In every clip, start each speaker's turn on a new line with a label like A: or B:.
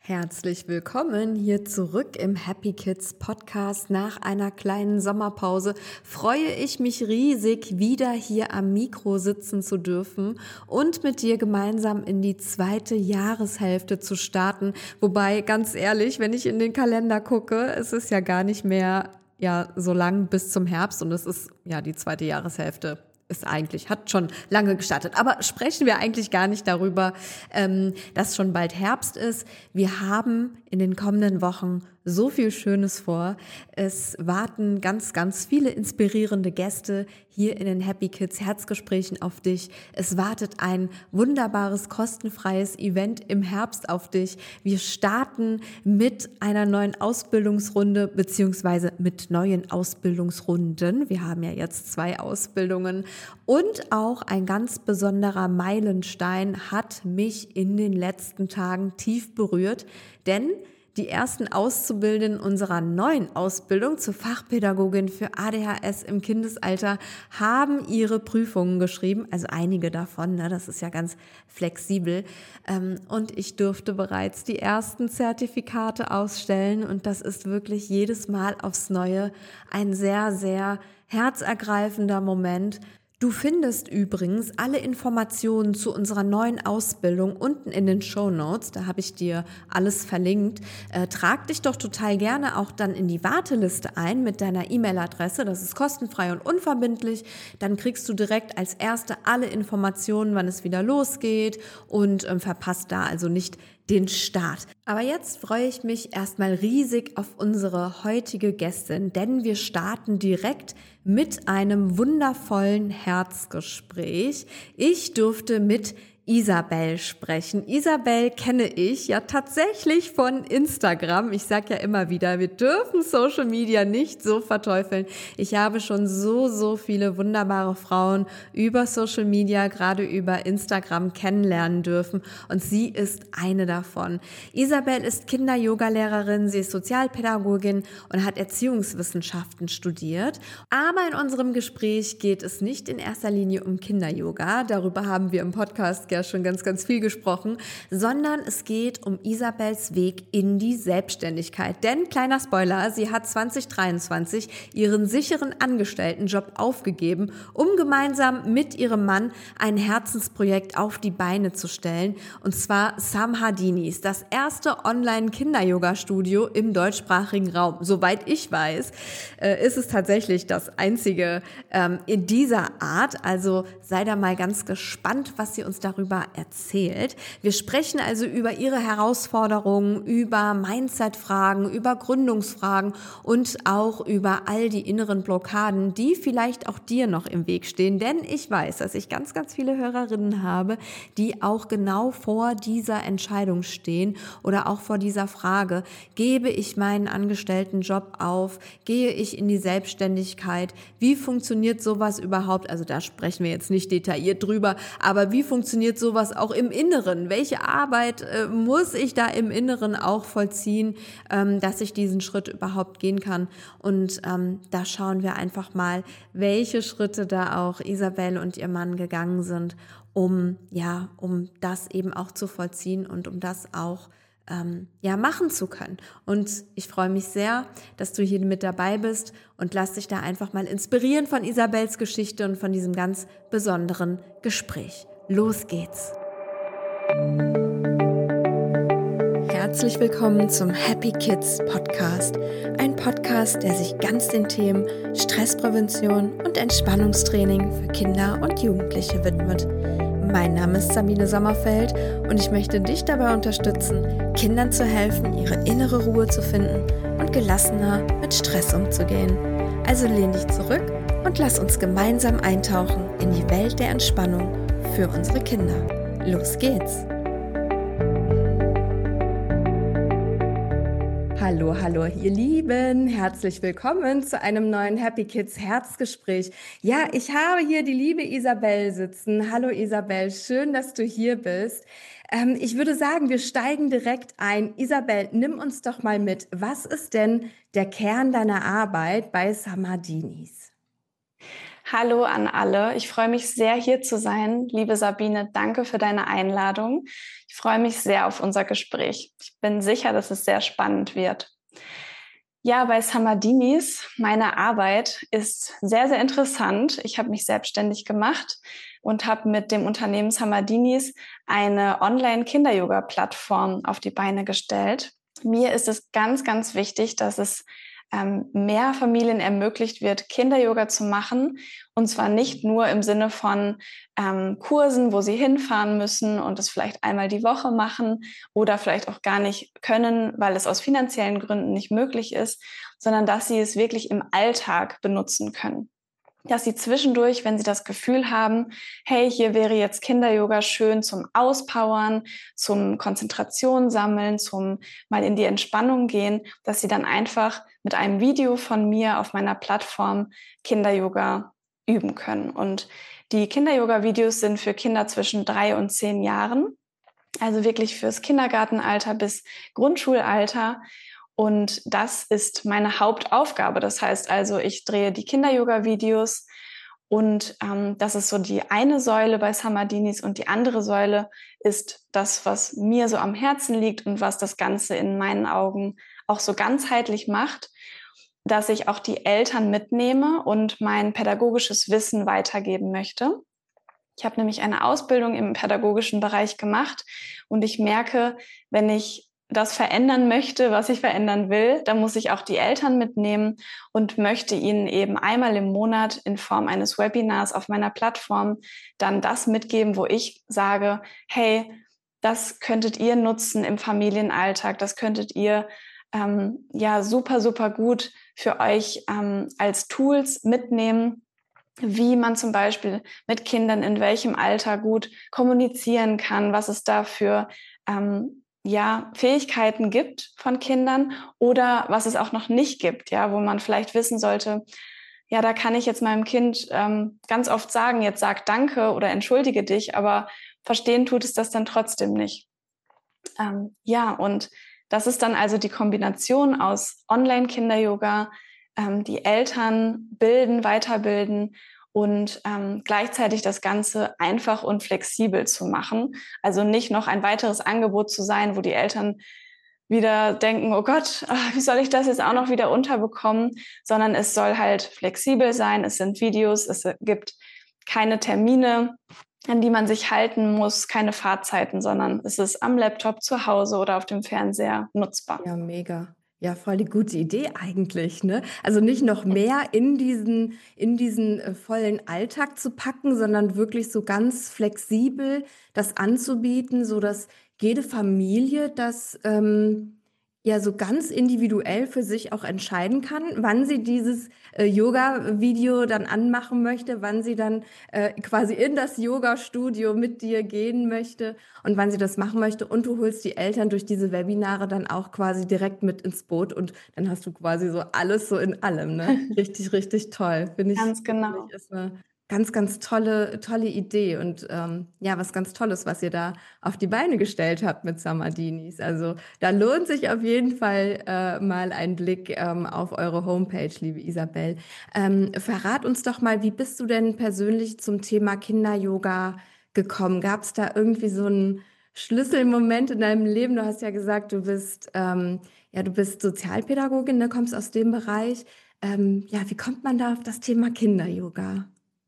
A: Herzlich willkommen hier zurück im Happy Kids Podcast. Nach einer kleinen Sommerpause freue ich mich riesig, wieder hier am Mikro sitzen zu dürfen und mit dir gemeinsam in die zweite Jahreshälfte zu starten. Wobei, ganz ehrlich, wenn ich in den Kalender gucke, es ist ja gar nicht mehr so lang bis zum Herbst und es ist die zweite Jahreshälfte. Hat schon lange gestartet. Aber sprechen wir eigentlich gar nicht darüber, dass schon bald Herbst ist. Wir haben in den kommenden Wochen so viel Schönes vor. Es warten ganz, ganz viele inspirierende Gäste hier in den Happy Kids Herzgesprächen auf dich. Es wartet ein wunderbares, kostenfreies Event im Herbst auf dich. Wir starten mit einer neuen Ausbildungsrunde beziehungsweise mit neuen Ausbildungsrunden. Wir haben ja jetzt 2 Ausbildungen. Und auch ein ganz besonderer Meilenstein hat mich in den letzten Tagen tief berührt, denn die ersten Auszubildenden unserer neuen Ausbildung zur Fachpädagogin für ADHS im Kindesalter haben ihre Prüfungen geschrieben, also einige davon, das ist ja ganz flexibel. Und ich durfte bereits die ersten Zertifikate ausstellen und das ist wirklich jedes Mal aufs Neue ein sehr, sehr herzergreifender Moment. Du findest übrigens alle Informationen zu unserer neuen Ausbildung unten in den Shownotes. Da habe ich dir alles verlinkt. Trag dich doch total gerne auch dann in die Warteliste ein mit deiner E-Mail-Adresse. Das ist kostenfrei und unverbindlich. Dann kriegst du direkt als Erste alle Informationen, wann es wieder losgeht und verpasst da also nicht den Start. Aber jetzt freue ich mich erstmal riesig auf unsere heutige Gästin, denn wir starten direkt mit einem wundervollen Herzgespräch. Ich durfte mit Isabel sprechen. Isabel kenne ich ja tatsächlich von Instagram. Ich sage ja immer wieder, wir dürfen Social Media nicht so verteufeln. Ich habe schon so viele wunderbare Frauen über Social Media, gerade über Instagram kennenlernen dürfen und sie ist eine davon. Isabel ist Kinder-Yoga-Lehrerin, sie ist Sozialpädagogin und hat Erziehungswissenschaften studiert. Aber in unserem Gespräch geht es nicht in erster Linie um Kinder-Yoga. Darüber haben wir im Podcast ja schon ganz, ganz viel gesprochen, sondern es geht um Isabels Weg in die Selbstständigkeit. Denn, kleiner Spoiler, sie hat 2023 ihren sicheren Angestelltenjob aufgegeben, um gemeinsam mit ihrem Mann ein Herzensprojekt auf die Beine zu stellen, und zwar Samhadinis, das erste Online-Kinder-Yoga-Studio im deutschsprachigen Raum. Soweit ich weiß, ist es tatsächlich das einzige in dieser Art. Also sei da mal ganz gespannt, was sie uns darüber erzählt. Wir sprechen also über ihre Herausforderungen, über Mindset-Fragen, über Gründungsfragen und auch über all die inneren Blockaden, die vielleicht auch dir noch im Weg stehen. Denn ich weiß, dass ich ganz, ganz viele Hörerinnen habe, die auch genau vor dieser Entscheidung stehen oder auch vor dieser Frage: Gebe ich meinen Angestelltenjob auf? Gehe ich in die Selbstständigkeit? Wie funktioniert sowas überhaupt? Also da sprechen wir jetzt nicht detailliert drüber, aber wie funktioniert sowas auch im Inneren? Welche Arbeit muss ich da im Inneren auch vollziehen, dass ich diesen Schritt überhaupt gehen kann? Und da schauen wir einfach mal, welche Schritte da auch Isabel und ihr Mann gegangen sind, um das eben auch zu vollziehen und um das auch machen zu können. Und ich freue mich sehr, dass du hier mit dabei bist und lass dich da einfach mal inspirieren von Isabels Geschichte und von diesem ganz besonderen Gespräch. Los geht's! Herzlich willkommen zum Happy Kids Podcast. Ein Podcast, der sich ganz den Themen Stressprävention und Entspannungstraining für Kinder und Jugendliche widmet. Mein Name ist Sabine Sommerfeld und ich möchte dich dabei unterstützen, Kindern zu helfen, ihre innere Ruhe zu finden und gelassener mit Stress umzugehen. Also lehn dich zurück und lass uns gemeinsam eintauchen in die Welt der Entspannung für unsere Kinder. Los geht's! Hallo, ihr Lieben, herzlich willkommen zu einem neuen Happy Kids Herzgespräch. Ja, ich habe hier die liebe Isabel sitzen. Hallo Isabel, schön, dass du hier bist. Ich würde sagen, wir steigen direkt ein. Isabel, nimm uns doch mal mit. Was ist denn der Kern deiner Arbeit bei Samhadinis?
B: Hallo an alle. Ich freue mich sehr, hier zu sein. Liebe Sabine, danke für deine Einladung. Ich freue mich sehr auf unser Gespräch. Ich bin sicher, dass es sehr spannend wird. Ja, bei Samadinis, meine Arbeit ist sehr, sehr interessant. Ich habe mich selbstständig gemacht und habe mit dem Unternehmen Samadinis eine Online-Kinder-Yoga-Plattform auf die Beine gestellt. Mir ist es ganz, ganz wichtig, dass es mehr Familien ermöglicht wird, Kinder-Yoga zu machen. Und zwar nicht nur im Sinne von Kursen, wo sie hinfahren müssen und es vielleicht einmal die Woche machen oder vielleicht auch gar nicht können, weil es aus finanziellen Gründen nicht möglich ist, sondern dass sie es wirklich im Alltag benutzen können. Dass sie zwischendurch, wenn sie das Gefühl haben, hey, hier wäre jetzt Kinder-Yoga schön zum Auspowern, zum Konzentration sammeln, zum mal in die Entspannung gehen, dass sie dann einfach mit einem Video von mir auf meiner Plattform Kinder-Yoga üben können. Und die Kinder-Yoga-Videos sind für Kinder zwischen 3 und 10 Jahren, also wirklich fürs Kindergartenalter bis Grundschulalter. Und das ist meine Hauptaufgabe. Das heißt also, ich drehe die Kinder-Yoga-Videos und das ist so die eine Säule bei Samadinis und die andere Säule ist das, was mir so am Herzen liegt und was das Ganze in meinen Augen auch so ganzheitlich macht, dass ich auch die Eltern mitnehme und mein pädagogisches Wissen weitergeben möchte. Ich habe nämlich eine Ausbildung im pädagogischen Bereich gemacht und ich merke, wenn ich das verändern möchte, was ich verändern will, dann muss ich auch die Eltern mitnehmen und möchte ihnen eben einmal im Monat in Form eines Webinars auf meiner Plattform dann das mitgeben, wo ich sage, hey, das könntet ihr nutzen im Familienalltag, das könntet ihr super, super gut für euch als Tools mitnehmen, wie man zum Beispiel mit Kindern in welchem Alter gut kommunizieren kann, was es da für Fähigkeiten gibt von Kindern oder was es auch noch nicht gibt, ja, wo man vielleicht wissen sollte, ja, da kann ich jetzt meinem Kind ganz oft sagen, jetzt sag Danke oder entschuldige dich, aber verstehen tut es das dann trotzdem nicht. Und das ist dann also die Kombination aus Online-Kinder-Yoga, die Eltern bilden, weiterbilden und gleichzeitig das Ganze einfach und flexibel zu machen. Also nicht noch ein weiteres Angebot zu sein, wo die Eltern wieder denken, oh Gott, wie soll ich das jetzt auch noch wieder unterbekommen, sondern es soll halt flexibel sein, es sind Videos, es gibt keine Termine, an die man sich halten muss, keine Fahrzeiten, sondern es ist am Laptop zu Hause oder auf dem Fernseher nutzbar.
A: Ja, mega. Ja, voll die gute Idee eigentlich, ne? Also nicht noch mehr in diesen vollen Alltag zu packen, sondern wirklich so ganz flexibel das anzubieten, sodass jede Familie das ja so ganz individuell für sich auch entscheiden kann, wann sie dieses Yoga-Video dann anmachen möchte, wann sie dann quasi in das Yoga-Studio mit dir gehen möchte und wann sie das machen möchte. Und du holst die Eltern durch diese Webinare dann auch quasi direkt mit ins Boot und dann hast du quasi so alles so in allem, ne? Richtig, richtig toll.
B: Ganz
A: Finde ich
B: genau.
A: ist eine ganz, ganz tolle Idee und ja, was ganz Tolles, was ihr da auf die Beine gestellt habt mit Samadinis. Also da lohnt sich auf jeden Fall mal ein Blick auf eure Homepage, liebe Isabel. Verrat uns doch mal, wie bist du denn persönlich zum Thema Kinder-Yoga gekommen? Gab es da irgendwie so einen Schlüsselmoment in deinem Leben? Du hast ja gesagt, du bist Sozialpädagogin, ne, kommst aus dem Bereich. Ja, wie kommt man da auf das Thema Kinder-Yoga?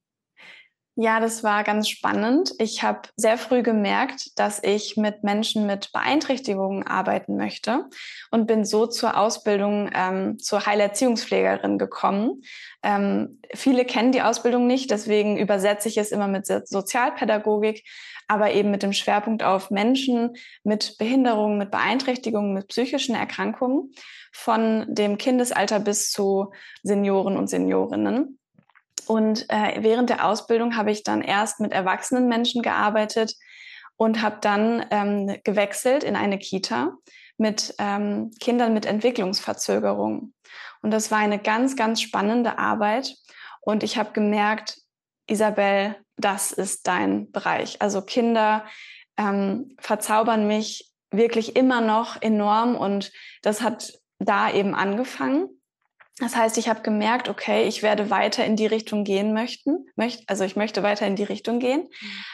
B: Ja, das war ganz spannend. Ich habe sehr früh gemerkt, dass ich mit Menschen mit Beeinträchtigungen arbeiten möchte und bin so zur Ausbildung zur Heilerziehungspflegerin gekommen. Viele kennen die Ausbildung nicht, deswegen übersetze ich es immer mit Sozialpädagogik, aber eben mit dem Schwerpunkt auf Menschen mit Behinderungen, mit Beeinträchtigungen, mit psychischen Erkrankungen von dem Kindesalter bis zu Senioren und Seniorinnen. Und während der Ausbildung habe ich dann erst mit erwachsenen Menschen gearbeitet und habe dann gewechselt in eine Kita mit Kindern mit Entwicklungsverzögerungen. Und das war eine ganz, ganz spannende Arbeit. Und ich habe gemerkt, Isabel, das ist dein Bereich. Also Kinder verzaubern mich wirklich immer noch enorm. Und das hat da eben angefangen. Das heißt, ich habe gemerkt, okay, ich werde weiter in die Richtung gehen also ich möchte weiter in die Richtung gehen.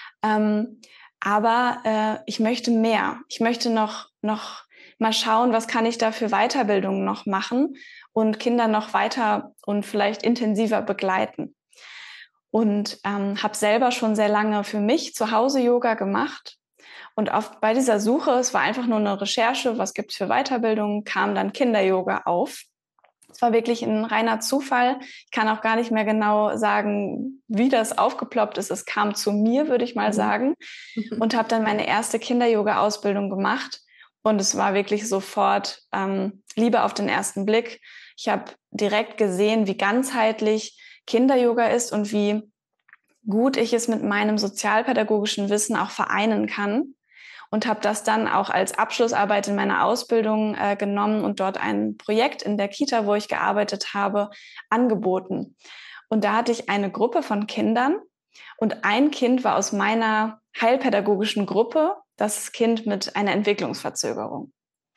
B: Aber ich möchte mehr. Ich möchte noch mal schauen, was kann ich da für Weiterbildungen noch machen und Kinder noch weiter und vielleicht intensiver begleiten. Und habe selber schon sehr lange für mich zu Hause Yoga gemacht. Und bei dieser Suche, es war einfach nur eine Recherche, was gibt es für Weiterbildungen, kam dann Kinder-Yoga auf. Es war wirklich ein reiner Zufall. Ich kann auch gar nicht mehr genau sagen, wie das aufgeploppt ist. Es kam zu mir, würde ich mal sagen, und habe dann meine erste Kinder-Yoga-Ausbildung gemacht. Und es war wirklich sofort Liebe auf den ersten Blick. Ich habe direkt gesehen, wie ganzheitlich Kinder-Yoga ist und wie gut ich es mit meinem sozialpädagogischen Wissen auch vereinen kann. Und habe das dann auch als Abschlussarbeit in meiner Ausbildung genommen und dort ein Projekt in der Kita, wo ich gearbeitet habe, angeboten. Und da hatte ich eine Gruppe von Kindern und ein Kind war aus meiner heilpädagogischen Gruppe, das Kind mit einer Entwicklungsverzögerung.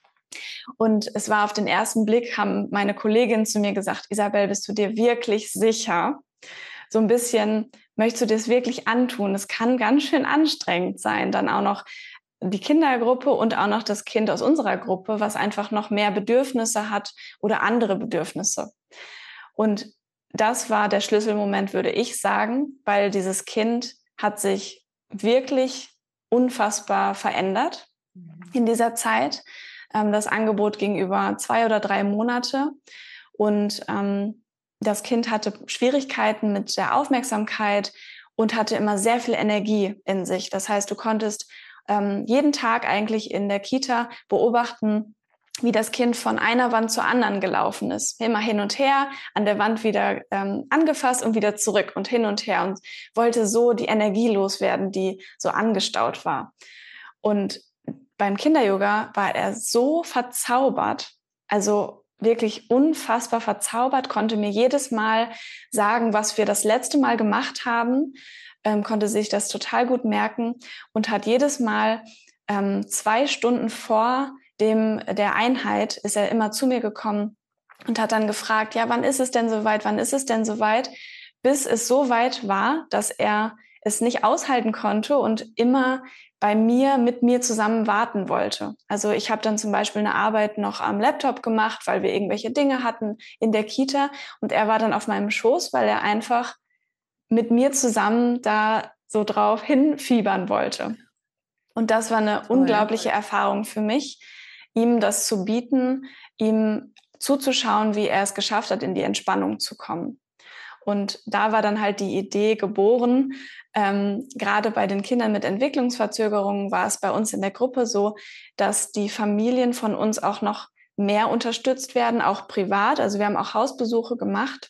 B: Und es war auf den ersten Blick, haben meine Kolleginnen zu mir gesagt, Isabel, bist du dir wirklich sicher? So ein bisschen, möchtest du das wirklich antun? Es kann ganz schön anstrengend sein, dann auch noch die Kindergruppe und auch noch das Kind aus unserer Gruppe, was einfach noch mehr Bedürfnisse hat oder andere Bedürfnisse. Und das war der Schlüsselmoment, würde ich sagen, weil dieses Kind hat sich wirklich unfassbar verändert in dieser Zeit. Das Angebot ging über 2 oder 3 Monate und das Kind hatte Schwierigkeiten mit der Aufmerksamkeit und hatte immer sehr viel Energie in sich. Das heißt, du konntest jeden Tag eigentlich in der Kita beobachten, wie das Kind von einer Wand zur anderen gelaufen ist. Immer hin und her, an der Wand wieder angefasst und wieder zurück und hin und her und wollte so die Energie loswerden, die so angestaut war. Und beim Kinder-Yoga war er so verzaubert, also wirklich unfassbar verzaubert, konnte mir jedes Mal sagen, was wir das letzte Mal gemacht haben, konnte sich das total gut merken und hat jedes Mal 2 Stunden vor der Einheit ist er immer zu mir gekommen und hat dann gefragt, ja, wann ist es denn soweit, wann ist es denn soweit, bis es so weit war, dass er es nicht aushalten konnte und immer mit mir zusammen warten wollte. Also ich habe dann zum Beispiel eine Arbeit noch am Laptop gemacht, weil wir irgendwelche Dinge hatten in der Kita und er war dann auf meinem Schoß, weil er einfach mit mir zusammen da so drauf hinfiebern wollte. Und das war eine unglaubliche Erfahrung für mich, ihm das zu bieten, ihm zuzuschauen, wie er es geschafft hat, in die Entspannung zu kommen. Und da war dann halt die Idee geboren, gerade bei den Kindern mit Entwicklungsverzögerungen war es bei uns in der Gruppe so, dass die Familien von uns auch noch mehr unterstützt werden, auch privat. Also wir haben auch Hausbesuche gemacht.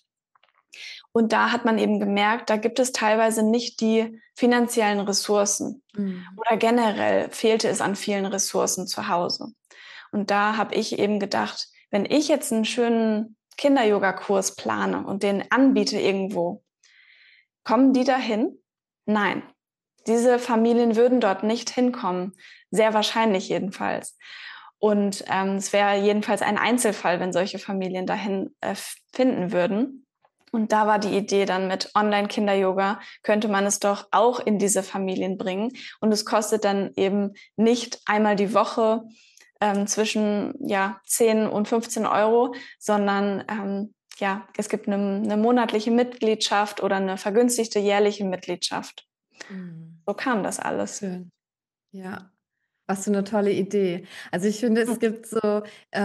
B: Und da hat man eben gemerkt, da gibt es teilweise nicht die finanziellen Ressourcen. Oder generell fehlte es an vielen Ressourcen zu Hause. Und da habe ich eben gedacht, wenn ich jetzt einen schönen Kinder-Yoga-Kurs plane und den anbiete irgendwo, kommen die dahin? Nein. Diese Familien würden dort nicht hinkommen. Sehr wahrscheinlich jedenfalls. Und es wäre jedenfalls ein Einzelfall, wenn solche Familien dahin finden würden. Und da war die Idee dann mit Online-Kinder-Yoga, könnte man es doch auch in diese Familien bringen. Und es kostet dann eben nicht einmal die Woche zwischen 10 und 15 Euro, sondern es gibt eine monatliche Mitgliedschaft oder eine vergünstigte jährliche Mitgliedschaft. So kam das alles.
A: Schön. Ja, was für eine tolle Idee. Also ich finde, es gibt so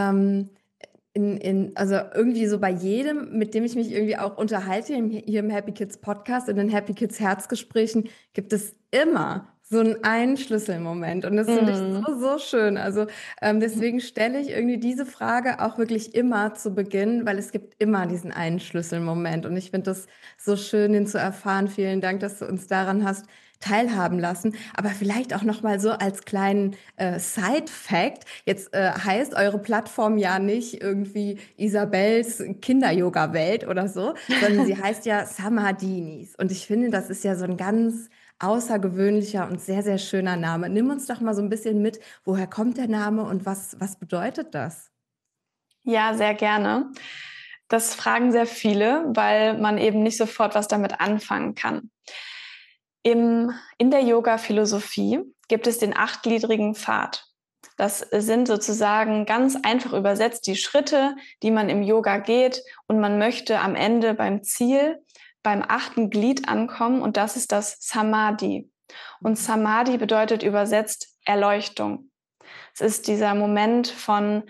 A: also irgendwie so bei jedem, mit dem ich mich irgendwie auch unterhalte, hier im Happy Kids Podcast, in den Happy Kids Herzgesprächen, gibt es immer so einen Schlüsselmoment. Und das finde ich so schön. Also deswegen stelle ich irgendwie diese Frage auch wirklich immer zu Beginn, weil es gibt immer diesen einen Schlüsselmoment. Und ich finde das so schön, den zu erfahren. Vielen Dank, dass du uns daran hast teilhaben lassen. Aber vielleicht auch noch mal so als kleinen Side-Fact. Jetzt heißt eure Plattform ja nicht irgendwie Isabels Kinder-Yoga-Welt oder so, sondern sie heißt ja Samadhinis. Und ich finde, das ist ja so ein ganz außergewöhnlicher und sehr, sehr schöner Name. Nimm uns doch mal so ein bisschen mit, woher kommt der Name und was bedeutet das?
B: Ja, sehr gerne. Das fragen sehr viele, weil man eben nicht sofort was damit anfangen kann. In der Yoga-Philosophie gibt es den 8-gliedrigen Pfad. Das sind sozusagen ganz einfach übersetzt die Schritte, die man im Yoga geht, und man möchte am Ende beim Ziel, beim 8. Glied ankommen, und das ist das Samadhi. Und Samadhi bedeutet übersetzt Erleuchtung. Es ist dieser Moment von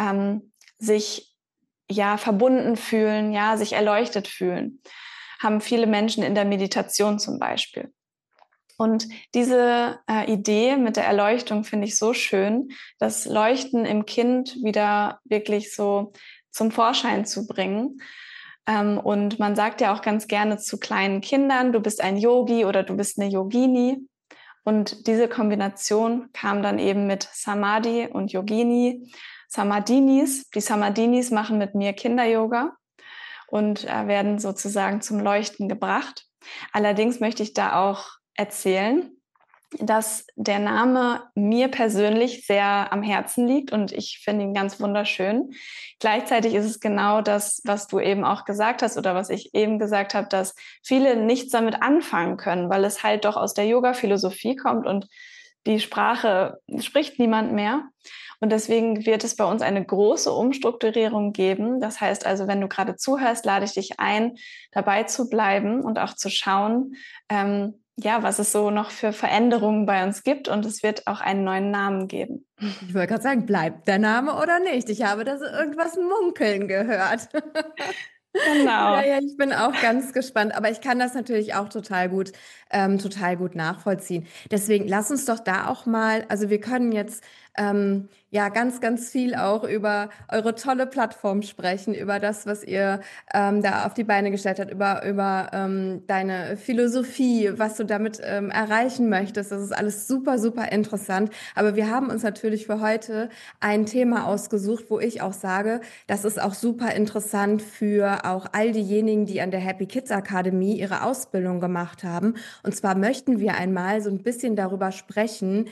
B: sich verbunden fühlen, sich erleuchtet fühlen. Haben viele Menschen in der Meditation zum Beispiel. Und diese Idee mit der Erleuchtung finde ich so schön, das Leuchten im Kind wieder wirklich so zum Vorschein zu bringen. Und man sagt ja auch ganz gerne zu kleinen Kindern, du bist ein Yogi oder du bist eine Yogini. Und diese Kombination kam dann eben mit Samadhi und Yogini. Samadhinis, die Samadhinis machen mit mir Kinder-Yoga und werden sozusagen zum Leuchten gebracht. Allerdings möchte ich da auch erzählen, dass der Name mir persönlich sehr am Herzen liegt und ich finde ihn ganz wunderschön. Gleichzeitig ist es genau das, was du eben auch gesagt hast oder was ich eben gesagt habe, dass viele nichts damit anfangen können, weil es halt doch aus der Yoga-Philosophie kommt und die Sprache spricht niemand mehr. Und deswegen wird es bei uns eine große Umstrukturierung geben. Das heißt also, wenn du gerade zuhörst, lade ich dich ein, dabei zu bleiben und auch zu schauen, was es so noch für Veränderungen bei uns gibt. Und es wird auch einen neuen Namen geben.
A: Ich wollte gerade sagen, bleibt der Name oder nicht? Ich habe da so irgendwas munkeln gehört.
B: Genau.
A: Ja, ich bin auch ganz gespannt, aber ich kann das natürlich auch total gut nachvollziehen. Deswegen lass uns doch da auch mal, also wir können jetzt ganz, ganz viel auch über eure tolle Plattform sprechen, über das, was ihr da auf die Beine gestellt habt, über deine Philosophie, was du damit erreichen möchtest. Das ist alles super, super interessant. Aber wir haben uns natürlich für heute ein Thema ausgesucht, wo ich auch sage, das ist auch super interessant für auch all diejenigen, die an der Happy Kids Akademie ihre Ausbildung gemacht haben. Und zwar möchten wir einmal so ein bisschen darüber sprechen,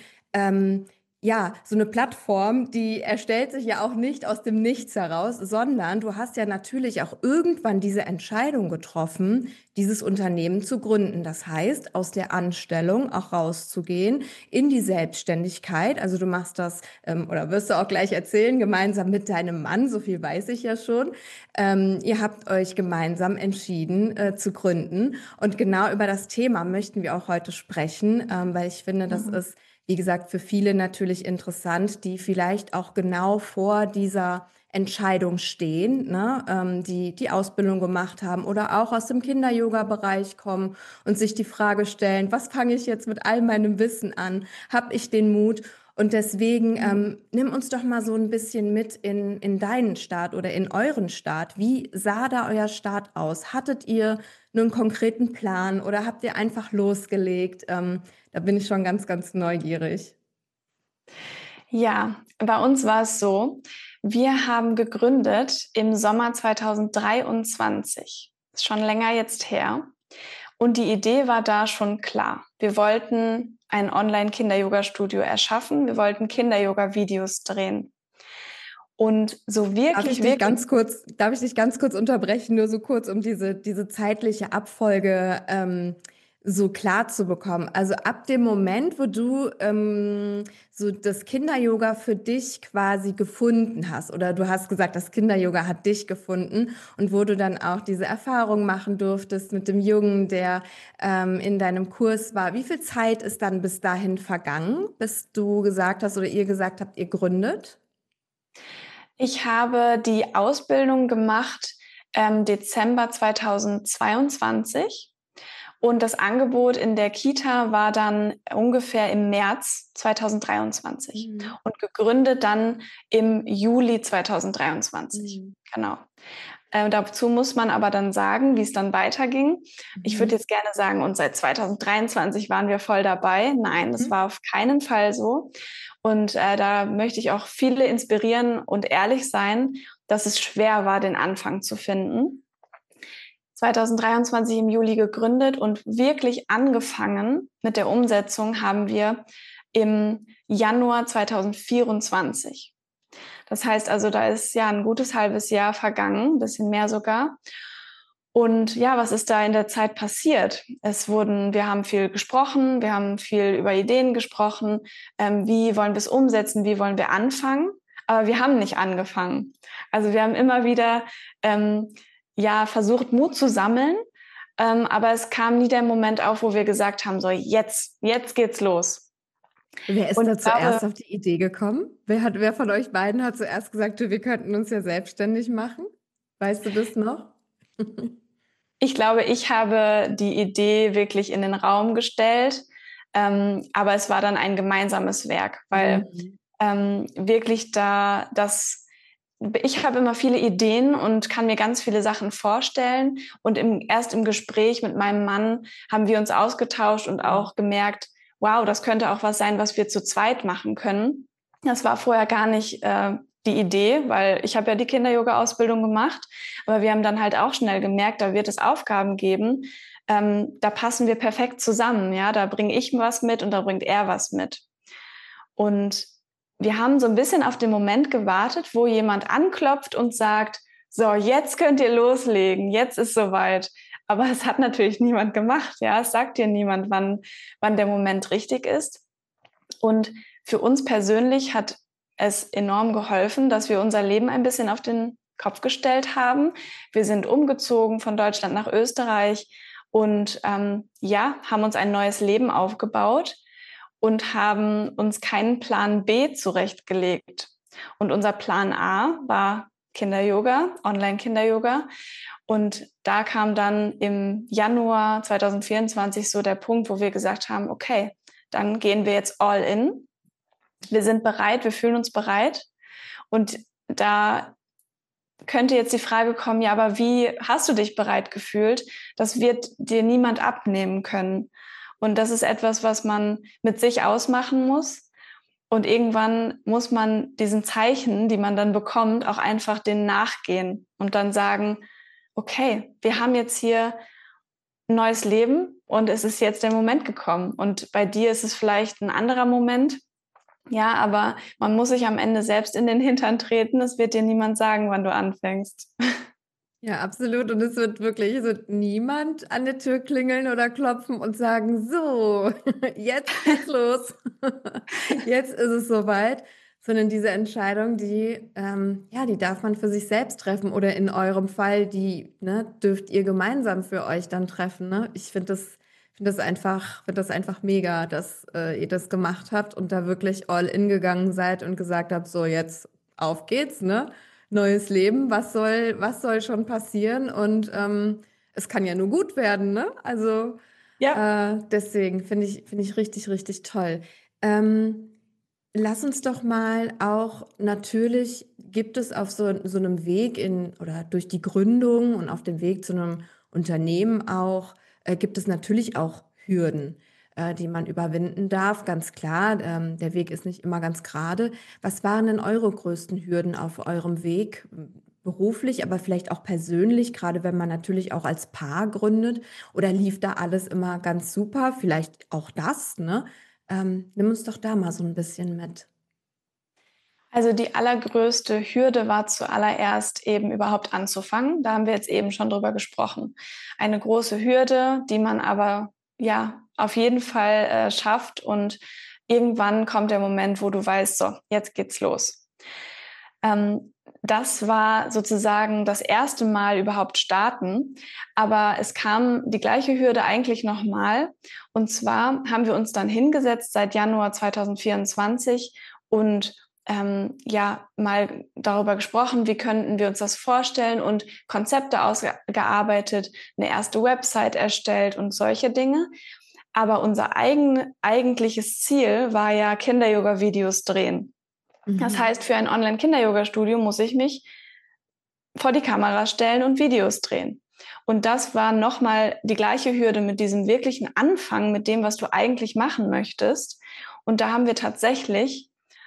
A: so eine Plattform, die erstellt sich ja auch nicht aus dem Nichts heraus, sondern du hast ja natürlich auch irgendwann diese Entscheidung getroffen, dieses Unternehmen zu gründen. Das heißt, aus der Anstellung auch rauszugehen in die Selbstständigkeit. Also du machst das, oder wirst du auch gleich erzählen, gemeinsam mit deinem Mann, so viel weiß ich ja schon. Ihr habt euch gemeinsam entschieden zu gründen. Und genau über das Thema möchten wir auch heute sprechen, weil ich finde, das ist, wie gesagt, für viele natürlich interessant, die vielleicht auch genau vor dieser Entscheidung stehen, ne? Die Ausbildung gemacht haben oder auch aus dem Kinder-Yoga-Bereich kommen und sich die Frage stellen, was fange ich jetzt mit all meinem Wissen an? Habe ich den Mut? Und deswegen nimm uns doch mal so ein bisschen mit in deinen Start oder in euren Start. Wie sah da euer Start aus? Hattet ihr einen konkreten Plan oder habt ihr einfach losgelegt? Da bin ich schon ganz, ganz neugierig.
B: Ja, bei uns war es so, wir haben gegründet im Sommer 2023. Ist schon länger jetzt her. Und die Idee war da schon klar. Wir wollten ein Online-Kinder-Yoga-Studio erschaffen. Wir wollten Kinder-Yoga-Videos drehen. Und so wirklich,
A: darf ich dich ganz kurz unterbrechen, nur so kurz, um diese zeitliche Abfolge so klar zu bekommen. Also ab dem Moment, wo du so das Kinder-Yoga für dich quasi gefunden hast, oder du hast gesagt, das Kinder-Yoga hat dich gefunden, und wo du dann auch diese Erfahrung machen durftest mit dem Jungen, der in deinem Kurs war. Wie viel Zeit ist dann bis dahin vergangen, bis du gesagt hast oder ihr gesagt habt, ihr gründet?
B: Ich habe die Ausbildung gemacht Dezember 2022. Und das Angebot in der Kita war dann ungefähr im März 2023 und gegründet dann im Juli 2023. Genau. Dazu muss man aber dann sagen, wie es dann weiterging. Ich würde jetzt gerne sagen, und seit 2023 waren wir voll dabei. Nein, das war auf keinen Fall so. Und da möchte ich auch viele inspirieren und ehrlich sein, dass es schwer war, den Anfang zu finden. 2023 im Juli gegründet und wirklich angefangen mit der Umsetzung haben wir im Januar 2024. Das heißt also, da ist ja ein gutes halbes Jahr vergangen, ein bisschen mehr sogar. Und ja, was ist da in der Zeit passiert? Wir haben viel gesprochen, wir haben viel über Ideen gesprochen. Wie wollen wir es umsetzen? Wie wollen wir anfangen? Aber wir haben nicht angefangen. Also wir haben immer wieder versucht, Mut zu sammeln. Aber es kam nie der Moment auf, wo wir gesagt haben, so jetzt geht's los.
A: Wer ist da zuerst auf die Idee gekommen? Wer von euch beiden hat zuerst gesagt, du, wir könnten uns ja selbstständig machen? Weißt du das noch?
B: Ich glaube, ich habe die Idee wirklich in den Raum gestellt, aber es war dann ein gemeinsames Werk, weil wirklich ich habe immer viele Ideen und kann mir ganz viele Sachen vorstellen. Und erst im Gespräch mit meinem Mann haben wir uns ausgetauscht und auch gemerkt, wow, das könnte auch was sein, was wir zu zweit machen können. Das war vorher gar nicht die Idee, weil ich habe ja die Kinder-Yoga-Ausbildung gemacht, aber wir haben dann halt auch schnell gemerkt, da wird es Aufgaben geben, da passen wir perfekt zusammen, ja, da bringe ich was mit und da bringt er was mit. Und wir haben so ein bisschen auf den Moment gewartet, wo jemand anklopft und sagt, so, jetzt könnt ihr loslegen, jetzt ist soweit. Aber es hat natürlich niemand gemacht, ja, es sagt dir niemand, wann der Moment richtig ist. Und für uns persönlich hat es enorm geholfen, dass wir unser Leben ein bisschen auf den Kopf gestellt haben. Wir sind umgezogen von Deutschland nach Österreich und haben uns ein neues Leben aufgebaut und haben uns keinen Plan B zurechtgelegt. Und unser Plan A war Kinder-Yoga, Online-Kinder-Yoga. Und da kam dann im Januar 2024 so der Punkt, wo wir gesagt haben, okay, dann gehen wir jetzt all in. Wir sind bereit, wir fühlen uns bereit. Und da könnte jetzt die Frage kommen, ja, aber wie hast du dich bereit gefühlt? Das wird dir niemand abnehmen können. Und das ist etwas, was man mit sich ausmachen muss. Und irgendwann muss man diesen Zeichen, die man dann bekommt, auch einfach denen nachgehen und dann sagen, okay, wir haben jetzt hier ein neues Leben und es ist jetzt der Moment gekommen. Und bei dir ist es vielleicht ein anderer Moment. Ja, aber man muss sich am Ende selbst in den Hintern treten. Es wird dir niemand sagen, wann du anfängst.
A: Ja, absolut. Und es wird niemand an der Tür klingeln oder klopfen und sagen, so, jetzt geht's los. Jetzt ist es soweit. Sondern diese Entscheidung, die darf man für sich selbst treffen. Oder in eurem Fall, dürft ihr gemeinsam für euch dann treffen. Ne? Ich find das einfach mega, dass ihr das gemacht habt und da wirklich all in gegangen seid und gesagt habt, so jetzt auf geht's, ne? Neues Leben, was soll schon passieren? Und es kann ja nur gut werden, ne? Also
B: Ja.
A: deswegen finde ich richtig, richtig toll. Lass uns doch mal auch, natürlich gibt es auf so einem Weg oder durch die Gründung und auf dem Weg zu einem Unternehmen auch, gibt es natürlich auch Hürden, die man überwinden darf. Ganz klar, der Weg ist nicht immer ganz gerade. Was waren denn eure größten Hürden auf eurem Weg? Beruflich, aber vielleicht auch persönlich, gerade wenn man natürlich auch als Paar gründet, oder lief da alles immer ganz super? Vielleicht auch das, ne? Nimm uns doch da mal so ein bisschen mit.
B: Also die allergrößte Hürde war zuallererst eben überhaupt anzufangen. Da haben wir jetzt eben schon drüber gesprochen. Eine große Hürde, die man aber ja auf jeden Fall schafft und irgendwann kommt der Moment, wo du weißt, so, jetzt geht's los. Das war sozusagen das erste Mal überhaupt starten, aber es kam die gleiche Hürde eigentlich nochmal. Und zwar haben wir uns dann hingesetzt seit Januar 2024 und mal darüber gesprochen, wie könnten wir uns das vorstellen und Konzepte ausgearbeitet, eine erste Website erstellt und solche Dinge. Aber unser eigentliches Ziel war ja Kinder-Yoga-Videos drehen. Das heißt, für ein Online-Kinder-Yoga-Studio muss ich mich vor die Kamera stellen und Videos drehen. Und das war nochmal die gleiche Hürde mit diesem wirklichen Anfang, mit dem, was du eigentlich machen möchtest. Und da haben wir tatsächlich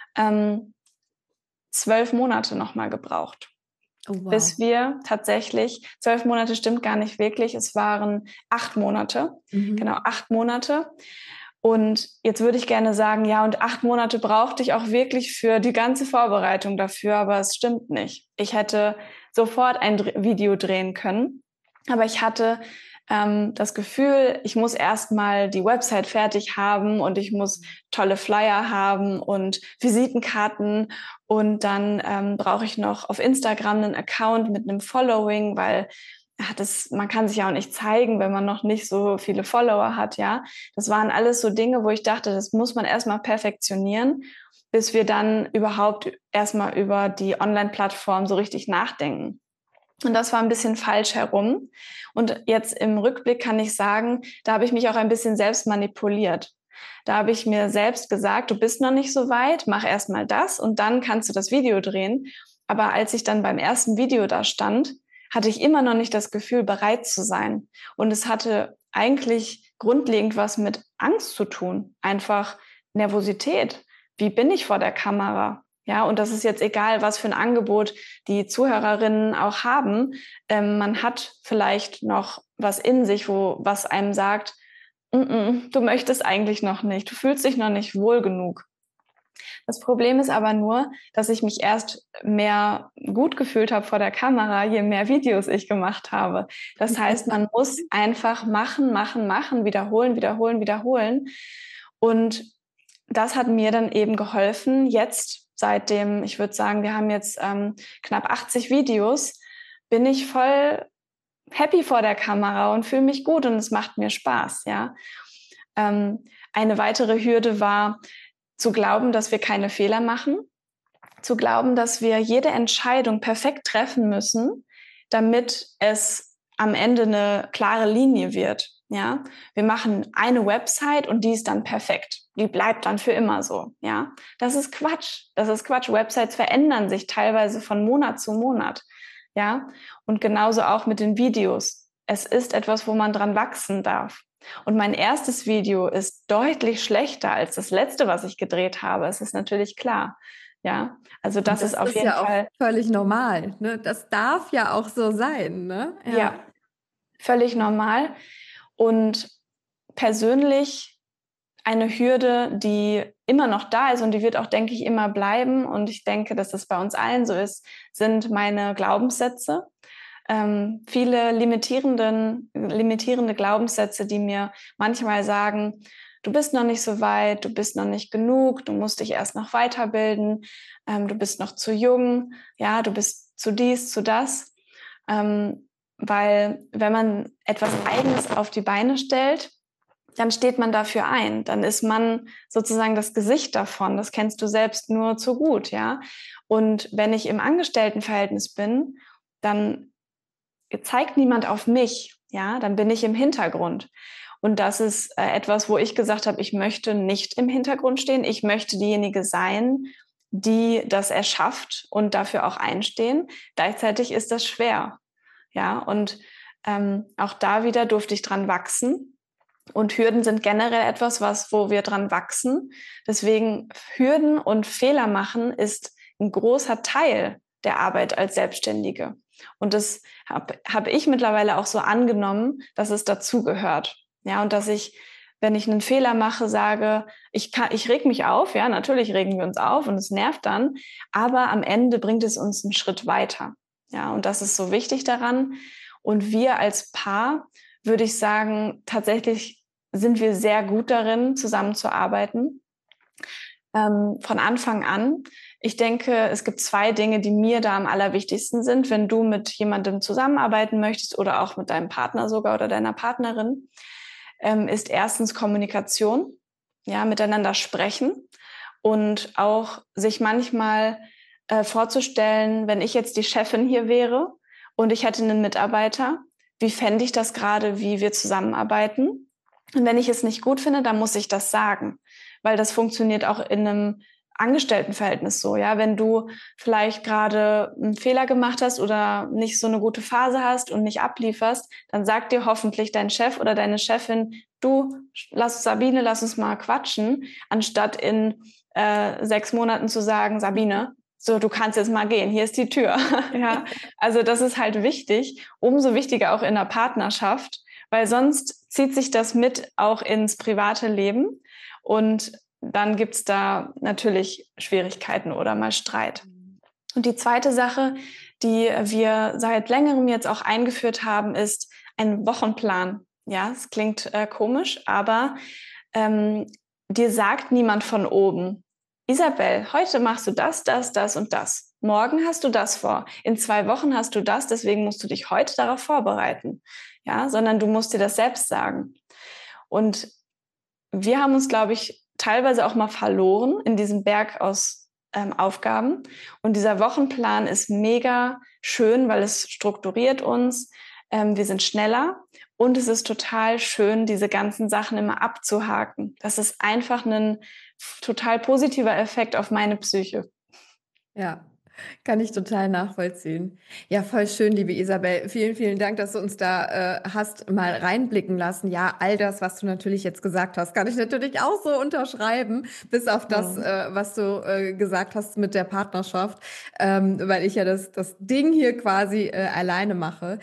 B: 12 Monate nochmal gebraucht.
A: Oh, wow.
B: Bis wir tatsächlich, 12 Monate stimmt gar nicht wirklich, es waren 8 Monate, genau 8 Monate. Und jetzt würde ich gerne sagen, ja, und 8 Monate brauchte ich auch wirklich für die ganze Vorbereitung dafür, aber es stimmt nicht. Ich hätte sofort ein Video drehen können, aber ich hatte das Gefühl, ich muss erstmal die Website fertig haben und ich muss tolle Flyer haben und Visitenkarten und dann brauche ich noch auf Instagram einen Account mit einem Following, weil man kann sich ja auch nicht zeigen, wenn man noch nicht so viele Follower hat, ja. Das waren alles so Dinge, wo ich dachte, das muss man erstmal perfektionieren, bis wir dann überhaupt erstmal über die Online-Plattform so richtig nachdenken. Und das war ein bisschen falsch herum. Und jetzt im Rückblick kann ich sagen, da habe ich mich auch ein bisschen selbst manipuliert. Da habe ich mir selbst gesagt, du bist noch nicht so weit, mach erst mal das und dann kannst du das Video drehen. Aber als ich dann beim ersten Video da stand, hatte ich immer noch nicht das Gefühl, bereit zu sein. Und es hatte eigentlich grundlegend was mit Angst zu tun. Einfach Nervosität. Wie bin ich vor der Kamera? Ja, und das ist jetzt egal, was für ein Angebot die Zuhörerinnen auch haben. Man hat vielleicht noch was in sich, was einem sagt, du möchtest eigentlich noch nicht, du fühlst dich noch nicht wohl genug. Das Problem ist aber nur, dass ich mich erst mehr gut gefühlt habe vor der Kamera, je mehr Videos ich gemacht habe. Das heißt, man muss einfach machen, wiederholen. Und das hat mir dann eben geholfen, jetzt seitdem, ich würde sagen, wir haben jetzt knapp 80 Videos, bin ich voll happy vor der Kamera und fühle mich gut und es macht mir Spaß. Ja? Eine weitere Hürde war, zu glauben, dass wir keine Fehler machen, zu glauben, dass wir jede Entscheidung perfekt treffen müssen, damit es am Ende eine klare Linie wird. Ja, wir machen eine Website und die ist dann perfekt. Die bleibt dann für immer so. Ja, das ist Quatsch. Websites verändern sich teilweise von Monat zu Monat. Ja, und genauso auch mit den Videos. Es ist etwas, wo man dran wachsen darf. Und mein erstes Video ist deutlich schlechter als das letzte, was ich gedreht habe. Es ist natürlich klar. Ja, also das ist auf jeden Fall
A: auch völlig normal. Ne? Das darf ja auch so sein. Ne?
B: Ja, völlig normal. Und persönlich eine Hürde, die immer noch da ist und die wird auch, denke ich, immer bleiben. Und ich denke, dass das bei uns allen so ist, sind meine Glaubenssätze. Viele limitierende Glaubenssätze, die mir manchmal sagen, du bist noch nicht so weit, du bist noch nicht genug, du musst dich erst noch weiterbilden, du bist noch zu jung, ja, du bist zu dies, zu das. Weil wenn man etwas Eigenes auf die Beine stellt, dann steht man dafür ein. Dann ist man sozusagen das Gesicht davon. Das kennst du selbst nur zu gut, ja. Und wenn ich im Angestelltenverhältnis bin, dann zeigt niemand auf mich, ja. Dann bin ich im Hintergrund. Und das ist etwas, wo ich gesagt habe, ich möchte nicht im Hintergrund stehen. Ich möchte diejenige sein, die das erschafft und dafür auch einstehen. Gleichzeitig ist das schwer. Ja, und auch da wieder durfte ich dran wachsen. Und Hürden sind generell etwas, wo wir dran wachsen. Deswegen Hürden und Fehler machen ist ein großer Teil der Arbeit als Selbstständige. Und das hab ich mittlerweile auch so angenommen, dass es dazugehört. Ja, und dass ich, wenn ich einen Fehler mache, sage, ich reg mich auf. Ja, natürlich regen wir uns auf und es nervt dann. Aber am Ende bringt es uns einen Schritt weiter. Ja, und das ist so wichtig daran. Und wir als Paar, würde ich sagen, tatsächlich sind wir sehr gut darin, zusammenzuarbeiten. Von Anfang an. Ich denke, es gibt 2 Dinge, die mir da am allerwichtigsten sind, wenn du mit jemandem zusammenarbeiten möchtest oder auch mit deinem Partner sogar oder deiner Partnerin, ist erstens Kommunikation, ja, miteinander sprechen und auch sich manchmal vorzustellen, wenn ich jetzt die Chefin hier wäre und ich hätte einen Mitarbeiter, wie fände ich das gerade, wie wir zusammenarbeiten? Und wenn ich es nicht gut finde, dann muss ich das sagen, weil das funktioniert auch in einem Angestelltenverhältnis so. Ja, wenn du vielleicht gerade einen Fehler gemacht hast oder nicht so eine gute Phase hast und nicht ablieferst, dann sagt dir hoffentlich dein Chef oder deine Chefin, du, Sabine, lass uns mal quatschen, anstatt in 6 Monaten zu sagen, Sabine, so, du kannst jetzt mal gehen, hier ist die Tür. Ja, also das ist halt wichtig, umso wichtiger auch in der Partnerschaft, weil sonst zieht sich das mit auch ins private Leben. Und dann gibt es da natürlich Schwierigkeiten oder mal Streit. Und die zweite Sache, die wir seit längerem jetzt auch eingeführt haben, ist ein Wochenplan. Ja, es klingt komisch, aber dir sagt niemand von oben: Isabel, heute machst du das, das, das und das. Morgen hast du das vor. In 2 Wochen hast du das, deswegen musst du dich heute darauf vorbereiten. Ja, sondern du musst dir das selbst sagen. Und wir haben uns, glaube ich, teilweise auch mal verloren in diesem Berg aus Aufgaben. Und dieser Wochenplan ist mega schön, weil es strukturiert uns. Wir sind schneller und es ist total schön, diese ganzen Sachen immer abzuhaken. Das ist einfach ein total positiver Effekt auf meine Psyche.
A: Ja, kann ich total nachvollziehen. Ja, voll schön, liebe Isabel. Vielen, vielen Dank, dass du uns da hast mal reinblicken lassen. Ja, all das, was du natürlich jetzt gesagt hast, kann ich natürlich auch so unterschreiben, bis auf das, was du gesagt hast mit der Partnerschaft, weil ich ja das Ding hier quasi alleine mache.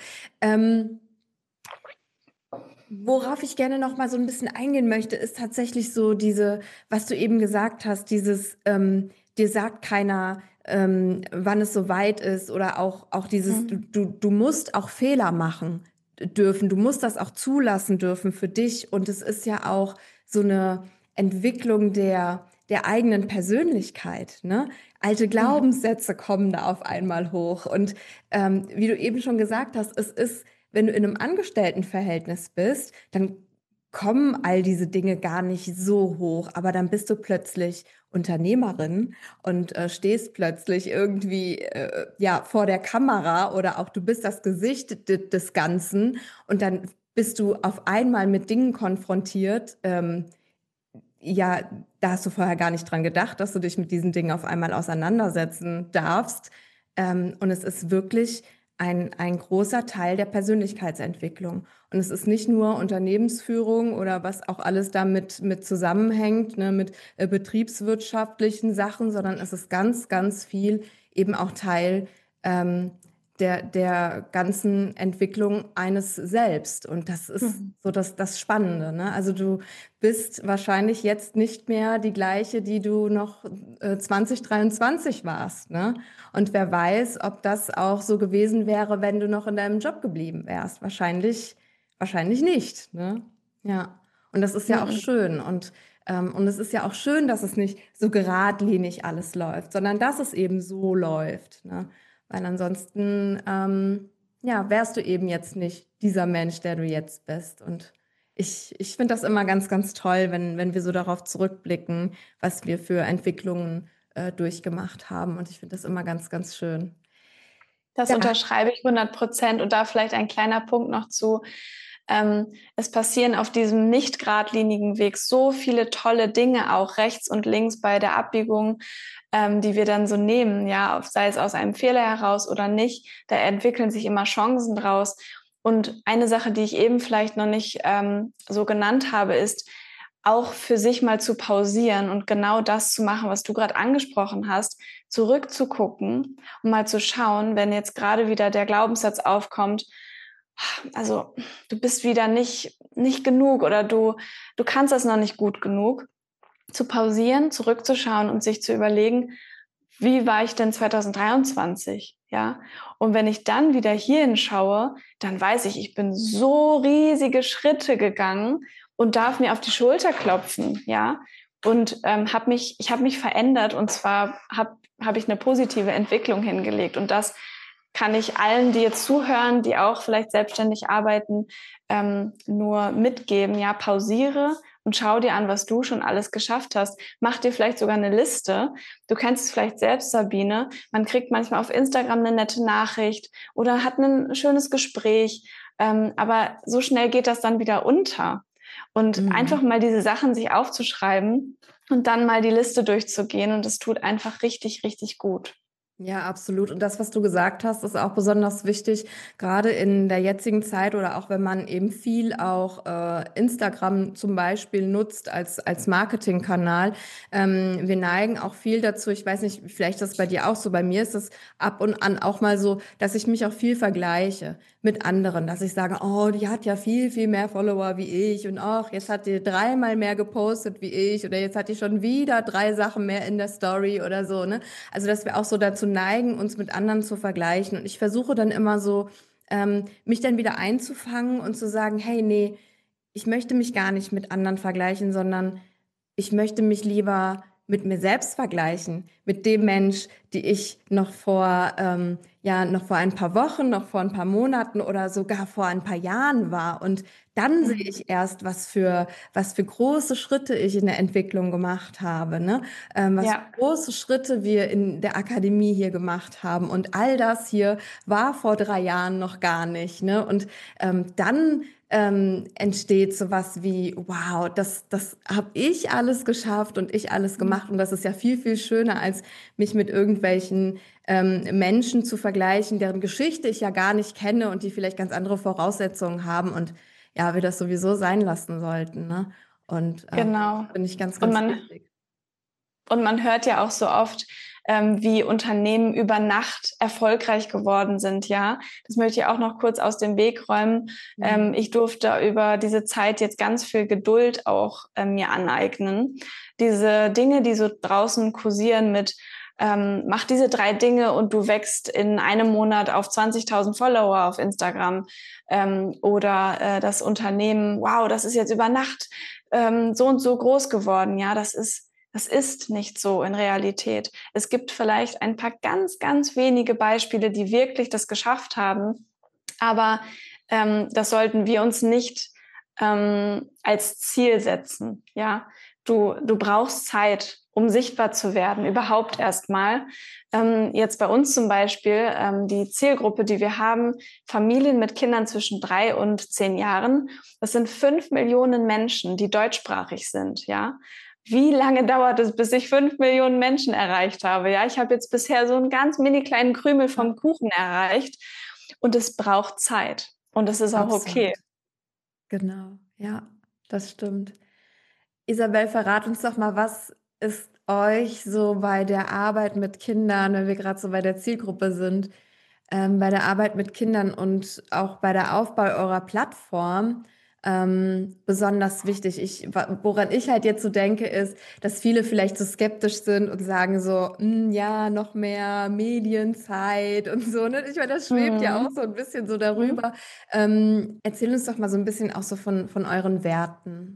A: Worauf ich gerne noch mal so ein bisschen eingehen möchte, ist tatsächlich so was du eben gesagt hast, dir sagt keiner, wann es soweit ist, oder auch dieses, du musst auch Fehler machen dürfen, du musst das auch zulassen dürfen für dich, und es ist ja auch so eine Entwicklung der eigenen Persönlichkeit, ne? Alte Glaubenssätze kommen da auf einmal hoch, und wie du eben schon gesagt hast, es ist, wenn du in einem Angestelltenverhältnis bist, dann kommen all diese Dinge gar nicht so hoch, aber dann bist du plötzlich Unternehmerin und stehst plötzlich irgendwie ja vor der Kamera, oder auch du bist das Gesicht des Ganzen, und dann bist du auf einmal mit Dingen konfrontiert. Ja, da hast du vorher gar nicht dran gedacht, dass du dich mit diesen Dingen auf einmal auseinandersetzen darfst. Und es ist wirklich ein großer Teil der Persönlichkeitsentwicklung. Und es ist nicht nur Unternehmensführung oder was auch alles damit mit zusammenhängt, ne, mit betriebswirtschaftlichen Sachen, sondern es ist ganz, ganz viel eben auch Teil der ganzen Entwicklung eines Selbst. Und das ist so das Spannende, ne? Also du bist wahrscheinlich jetzt nicht mehr die gleiche, die du noch 2023 warst, ne? Und wer weiß, ob das auch so gewesen wäre, wenn du noch in deinem Job geblieben wärst. Wahrscheinlich nicht, ne? Ja. Und das ist ja auch schön. Und es ist ja auch schön, dass es nicht so geradlinig alles läuft, sondern dass es eben so läuft, ne? Weil ansonsten, ja, wärst du eben jetzt nicht dieser Mensch, der du jetzt bist. Und ich finde das immer ganz, ganz toll, wenn wir so darauf zurückblicken, was wir für Entwicklungen durchgemacht haben. Und ich finde das immer ganz, ganz schön.
B: Das
A: Ja.
B: unterschreibe ich 100%. Und da vielleicht ein kleiner Punkt noch zu. Es passieren auf diesem nicht geradlinigen Weg so viele tolle Dinge, auch rechts und links bei der Abbiegung, die wir dann so nehmen, ja, sei es aus einem Fehler heraus oder nicht. Da entwickeln sich immer Chancen draus. Und eine Sache, die ich eben vielleicht noch nicht so genannt habe, ist, auch für sich mal zu pausieren und genau das zu machen, was du gerade angesprochen hast, zurückzugucken und mal zu schauen, wenn jetzt gerade wieder der Glaubenssatz aufkommt, also du bist wieder nicht genug oder du kannst das noch nicht gut genug, zu pausieren, zurückzuschauen und sich zu überlegen, wie war ich denn 2023? Ja? Und wenn ich dann wieder hierhin schaue, dann weiß ich bin so riesige Schritte gegangen und darf mir auf die Schulter klopfen, ja. Und ich habe mich verändert, und zwar hab ich eine positive Entwicklung hingelegt. Und das kann ich allen, die jetzt zuhören, die auch vielleicht selbstständig arbeiten, nur mitgeben. Ja, pausiere und schau dir an, was du schon alles geschafft hast. Mach dir vielleicht sogar eine Liste. Du kennst es vielleicht selbst, Sabine. Man kriegt manchmal auf Instagram eine nette Nachricht oder hat ein schönes Gespräch. Aber so schnell geht das dann wieder unter. Und einfach mal diese Sachen sich aufzuschreiben und dann mal die Liste durchzugehen. Und das tut einfach richtig, richtig gut.
A: Ja, absolut. Und das, was du gesagt hast, ist auch besonders wichtig, gerade in der jetzigen Zeit oder auch wenn man eben viel auch Instagram zum Beispiel nutzt als Marketingkanal. Wir neigen auch viel dazu, ich weiß nicht, vielleicht ist das bei dir auch so, bei mir ist es ab und an auch mal so, dass ich mich auch viel vergleiche mit anderen, dass ich sage, oh, die hat ja viel, viel mehr Follower wie ich und ach, jetzt hat die dreimal mehr gepostet wie ich oder jetzt hat die schon wieder 3 Sachen mehr in der Story oder so, ne? Also, dass wir auch so dazu neigen, uns mit anderen zu vergleichen. Und ich versuche dann immer so, mich dann wieder einzufangen und zu sagen, hey, nee, ich möchte mich gar nicht mit anderen vergleichen, sondern ich möchte mich lieber mit mir selbst vergleichen, mit dem Mensch, die ich noch vor ein paar Wochen, noch vor ein paar Monaten oder sogar vor ein paar Jahren war. Und dann sehe
B: Mhm.
A: ich erst, was für große Schritte ich in der Entwicklung gemacht habe, ne? Was für
B: Ja,
A: große Schritte wir in der Akademie hier gemacht haben. Und all das hier war vor 3 Jahren noch gar nicht, ne? Und dann entsteht sowas wie, wow, das habe ich alles geschafft und ich alles gemacht. Und das ist ja viel, viel schöner, als mich mit irgendwelchen Menschen zu vergleichen, deren Geschichte ich ja gar nicht kenne und die vielleicht ganz andere Voraussetzungen haben und ja, wir das sowieso sein lassen sollten, ne? Und
B: genau.
A: finde ich ganz,
B: Und
A: ganz
B: man,
A: wichtig.
B: und man hört ja auch so oft, wie Unternehmen über Nacht erfolgreich geworden sind, ja. Das möchte ich auch noch kurz aus dem Weg räumen.
A: Mhm.
B: Ich durfte über diese Zeit jetzt ganz viel Geduld auch mir aneignen. Diese Dinge, die so draußen kursieren mit mach diese 3 Dinge und du wächst in einem Monat auf 20.000 Follower auf Instagram. Oder das Unternehmen, wow, das ist jetzt über Nacht so und so groß geworden. Ja, das ist nicht so in Realität. Es gibt vielleicht ein paar ganz, ganz wenige Beispiele, die wirklich das geschafft haben. Aber das sollten wir uns nicht als Ziel setzen. Ja, du brauchst Zeit, um sichtbar zu werden, überhaupt erstmal. Jetzt bei uns zum Beispiel, die Zielgruppe, die wir haben, Familien mit Kindern zwischen 3 und 10 Jahren, das sind 5 Millionen Menschen, die deutschsprachig sind. Ja, wie lange dauert es, bis ich 5 Millionen Menschen erreicht habe? Ja, ich habe jetzt bisher so einen ganz mini kleinen Krümel vom Kuchen erreicht und es braucht Zeit und das ist auch okay.
A: Absolut. Genau. Ja, das stimmt. Isabel, verrat uns doch mal, was ist euch so bei der Arbeit mit Kindern, wenn wir gerade so bei der Zielgruppe sind, bei der Arbeit mit Kindern und auch bei der Aufbau eurer Plattform besonders wichtig? Woran ich halt jetzt so denke, ist, dass viele vielleicht so skeptisch sind und sagen so, ja, noch mehr Medienzeit und so. Ne? Ich meine, das schwebt ja auch
B: Mhm.
A: so ein bisschen so
B: Mhm.
A: darüber. Erzähl uns doch mal so ein bisschen auch so von euren Werten.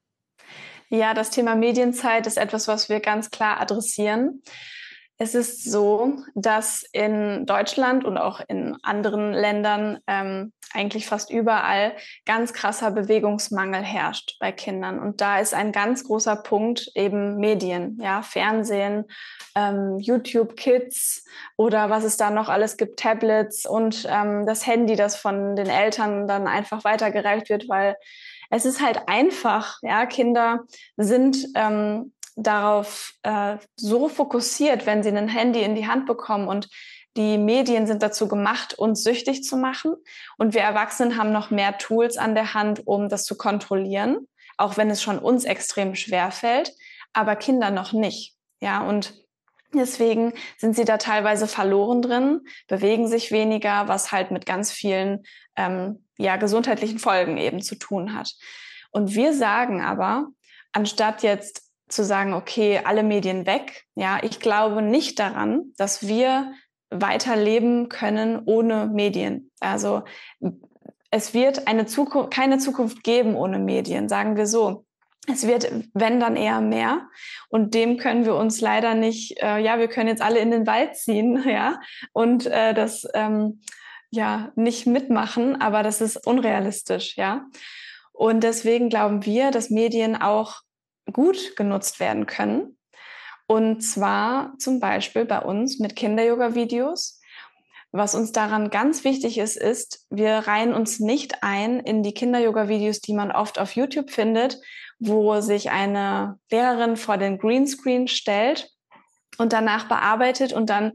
B: Ja, das Thema Medienzeit ist etwas, was wir ganz klar adressieren. Es ist so, dass in Deutschland und auch in anderen Ländern eigentlich fast überall ganz krasser Bewegungsmangel herrscht bei Kindern. Und da ist ein ganz großer Punkt eben Medien, ja, Fernsehen, YouTube Kids oder was es da noch alles gibt, Tablets und das Handy, das von den Eltern dann einfach weitergereicht wird, weil es ist halt einfach, ja, Kinder sind darauf so fokussiert, wenn sie ein Handy in die Hand bekommen und die Medien sind dazu gemacht, uns süchtig zu machen. Und wir Erwachsenen haben noch mehr Tools an der Hand, um das zu kontrollieren, auch wenn es schon uns extrem schwer fällt, aber Kinder noch nicht. Ja, und deswegen sind sie da teilweise verloren drin, bewegen sich weniger, was halt mit ganz vielen ja, gesundheitlichen Folgen eben zu tun hat. Und wir sagen aber, anstatt jetzt zu sagen, okay, alle Medien weg, ja, ich glaube nicht daran, dass wir weiterleben können ohne Medien. Also es wird keine Zukunft geben ohne Medien, sagen wir so. Es wird, wenn dann eher mehr. Und dem können wir uns leider nicht, ja, wir können jetzt alle in den Wald ziehen, ja, und das ja nicht mitmachen, aber das ist unrealistisch, ja. Und deswegen glauben wir, dass Medien auch gut genutzt werden können. Und zwar zum Beispiel bei uns mit Kinder-Yoga-Videos. Was uns daran ganz wichtig ist, ist, wir reihen uns nicht ein in die Kinder-Yoga-Videos, die man oft auf YouTube findet, wo sich eine Lehrerin vor den Greenscreen stellt und danach bearbeitet und dann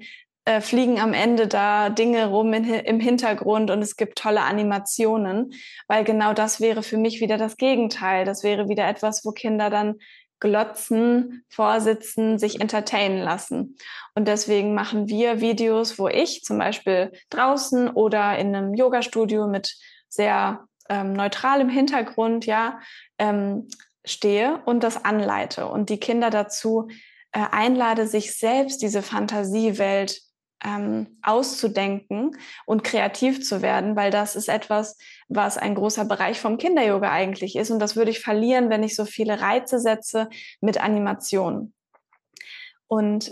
B: fliegen am Ende da Dinge rum im Hintergrund und es gibt tolle Animationen, weil genau das wäre für mich wieder das Gegenteil. Das wäre wieder etwas, wo Kinder dann glotzen, vorsitzen, sich entertainen lassen. Und deswegen machen wir Videos, wo ich zum Beispiel draußen oder in einem Yoga-Studio mit sehr neutralem Hintergrund stehe und das anleite und die Kinder dazu einlade, sich selbst diese Fantasiewelt auszudenken und kreativ zu werden, weil das ist etwas, was ein großer Bereich vom Kinder-Yoga eigentlich ist. Und das würde ich verlieren, wenn ich so viele Reize setze mit Animationen. Und